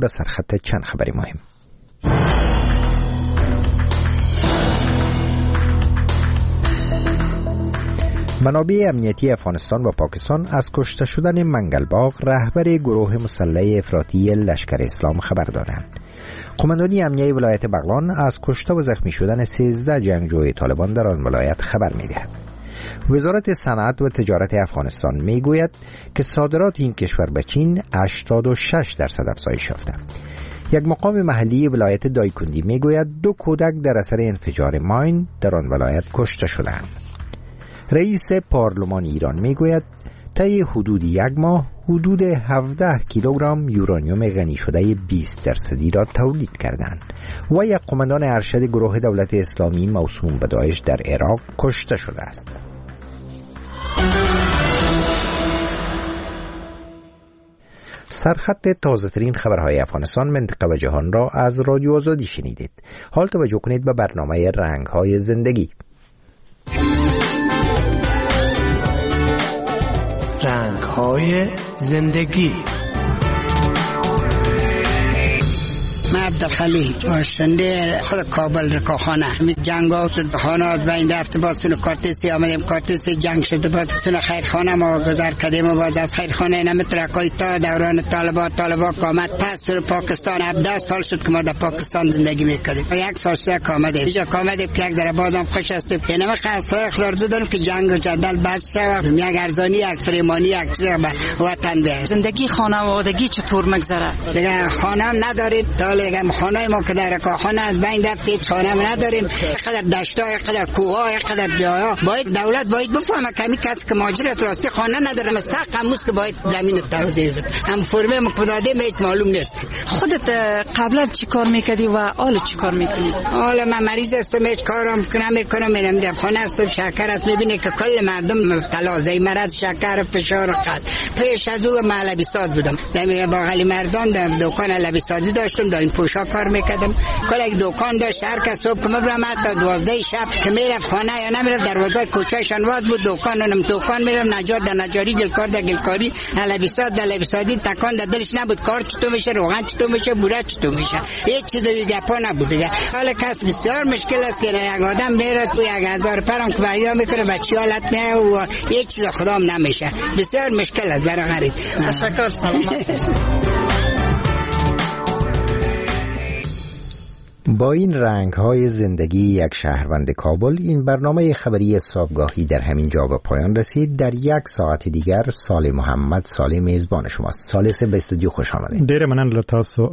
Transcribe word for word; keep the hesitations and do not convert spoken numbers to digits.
به سرخط چند خبری مهم. منابع امنیتی افغانستان و پاکستان از کشته شدن منگلباغ رهبر گروه مسلح افراطی لشکر اسلام خبر دادند. قماندانی امنیتی ولایت بغلان از کشته و زخمی شدن سیزده جنگجوی طالبان در آن ولایت خبر می‌دهد. وزارت صنعت و تجارت افغانستان میگوید که صادرات این کشور به چین هشتاد و شش درصد افزایش یافته. یک مقام محلی ولایت دایکندی میگوید دو کودک در اثر انفجار ماین در آن ولایت کشته شدند. رئیس پارلمان ایران میگوید طی حدود یک ماه حدود هفده کیلوگرم یورانیوم غنی شده بیست درصدی را تولید کردند و یک قماندان ارشد گروه دولت اسلامی موسوم به داعش در عراق کشته شده است. سرخط تازه ترین خبرهای افغانستان، منطقه و جهان را از رادیو آزادی شنیدید. حال توجه کنید به برنامه رنگ‌های زندگی. رنگ‌های زندگی. من عبدالخلیل باشنده خود کابل رکاخانه می جنگ ها شد خانه بین رفت باز تونو کارتیسی آمدیم کارتیسی جنگ شد باز تونو خیرخانه ما گذر کردیم و باز از خیرخانه نمیترکای تا دوران طالبات طالبات آمد پس تو پاکستان هفده سال شد که ما در پاکستان زندگی میکردیم یک سال شد آمدیم اینجا آمدیم که یک در بازم خوش هستیم که نمی خاص اخلاق دادن که جنگ و جدل بس شد یک ارزانی یک فریمانی یک چیز به وطن بیاید. زندگی خانوادگی چطور میگذره؟ دیگه خانه هم نداریم دیگه خانه ما که در رکاخانه از بین رفت هیچ خانه نداریم. قدر دشتا قدر کوها قدر جاها باید دولت باید بفهمه کمی کسی که مهاجرت راستی خانه نداره مستحق هموز که باید زمین توزیع بده. هم فرمه مقداده هیچ معلوم نیست. خودت قبلا چی کار میکردی و حالا چی کار میکنی؟ حالا من مریض هستم هیچ کارم کنم میکنم میرم در خانه هستم شکر است میبینی که کل مردم مبتلا است مرض شکر فشار قلب. پیش از او من لبیسات بودم در بغل مردان در دکان لبیساتی داشتم در این پوشا کار میکردم. کل یک دکان داشت هر کس صبح که میبرم حتی دوازده شب که میرفت خانه یا نمیرفت دروازه کوچه‌شان واز بود دکانم دکان میرم نجار در نجاری گلکار در گلکاری لبیسات در لبیساتی تکان در دلش نبود کار چطور میشه روغن چطور میشه بوره چطور میشه هیچ چیز دیگه گپا نبود دیگه. حالا کس بسیار مشکل است که یک آدم میره تو یک هزار پرم که پیدا میکنه بچی حالت میه و هیچ چیز خدام نمیشه بسیار مشکل است برای غریب. تشکر سلامت. با این رنگ‌های زندگی یک شهروند کابل این برنامه خبری صبحگاهی در همین جا به پایان رسید. در یک ساعت دیگر سال محمد سال میزبان شماست. سال سه به استودیو خوش آمدید. ډیره مننه له تاسو